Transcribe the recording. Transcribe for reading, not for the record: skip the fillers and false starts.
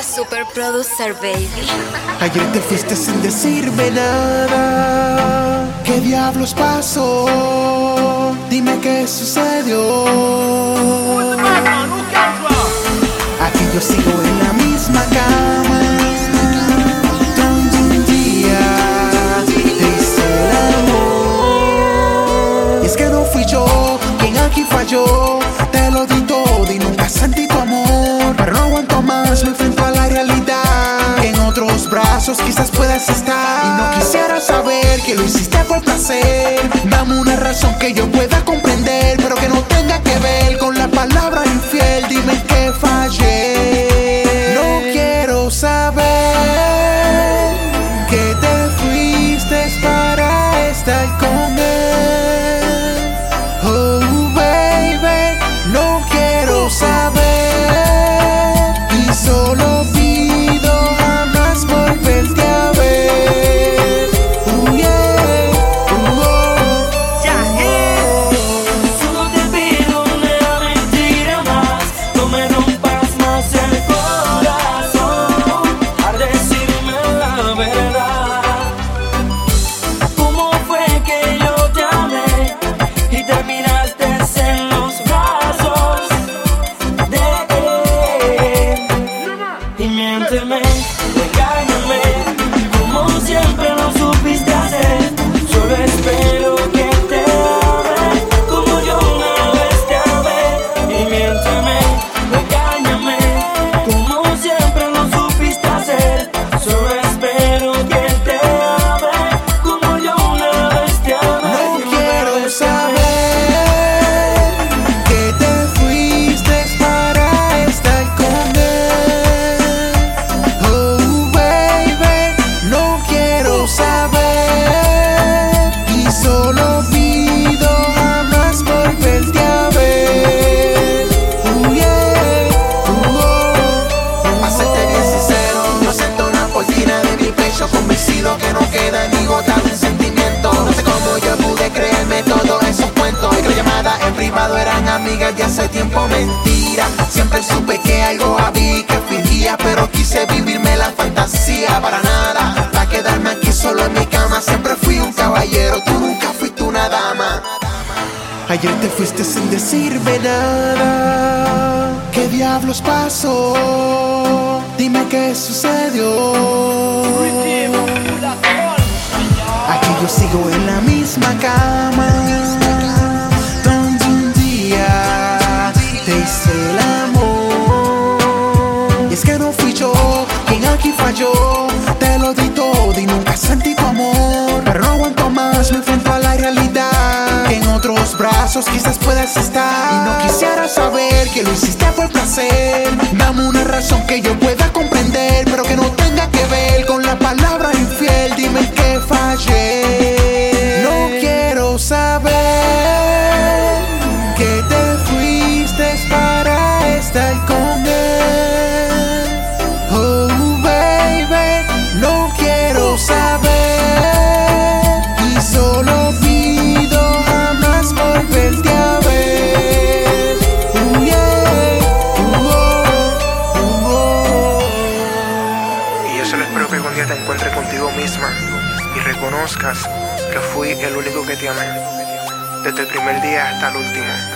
Super producer, baby. Ayer te fuiste sin decirme nada. ¿Qué diablos pasó? Dime qué sucedió. Aquí yo sigo en la misma cama. Donde un día te hice el amor. Y es que no fui yo quien aquí falló. Te lo di todo y nunca sentí tu amor. Pero no aguanto más, me enfrento a la realidad. Que en otros brazos quizás puedas estar. Y no quisiera saber que lo hiciste por placer. Dame una razón que yo pueda comprender, pero que no tenga que ver con la palabra infiel. Dime en qué fallé. No quiero saber que te fuiste para estar con él. Oh baby, no quiero saber. Y solo pido jamás volverte a ver. Yeah, Solo te pido una mentira más. No me rompas más el corazón al decirme la verdad. ¿Cómo fue que yo te amé y terminaste en los brazos de él? Y miénteme, engáñame, como siempre lo supiste hacer. Solo espero que te ame como yo una vez te amé. Y miénteme, engáñame, como siempre lo supiste hacer. Solo espero que te ame como yo una vez te amé. no quiero saber que te fuiste para estar con él. Oh baby, no quiero saber. Y solo pido jamás volverte a ver. Yeah, para serte bien sincero, no siento una cortina de mi pecho, convencido que no queda ni gota de un sentimiento. No sé cómo yo pude creerme todos esos cuentos. Y que llamadas en privado eran amigas de hace tiempo, mentira. Siempre supe que algo había y que fingía, pero quise vivirme la fantasía. Para nada, para quedarme aquí solo en mi cama. Siempre fui un caballero, tú nunca fuiste una dama. Ayer te fuiste sin decirme nada. ¿Qué diablos pasó? Dime qué sucedió. Aquí yo sigo en la misma cama. Donde un día te hice el amor. Y es que no fui yo quien aquí falló. Te lo di todo y nunca sentí tu amor. Pero no aguanto más, me enfrento a la realidad. Que en otros brazos quizás puedas estar. Y no quisiera saber que lo hiciste por placer. Dame una razón que yo pueda comprender, pero que no tenga que ver con la palabra infiel. Dime en qué fallé. No quiero saber que te fuiste para estar con él. Oh baby, no quiero saber. Y solo pido jamás volverte a ver. Yeah, Y yo solo espero que algún día te encuentres contigo misma y reconozcas que fui el único que te amé, desde el primer día hasta el último.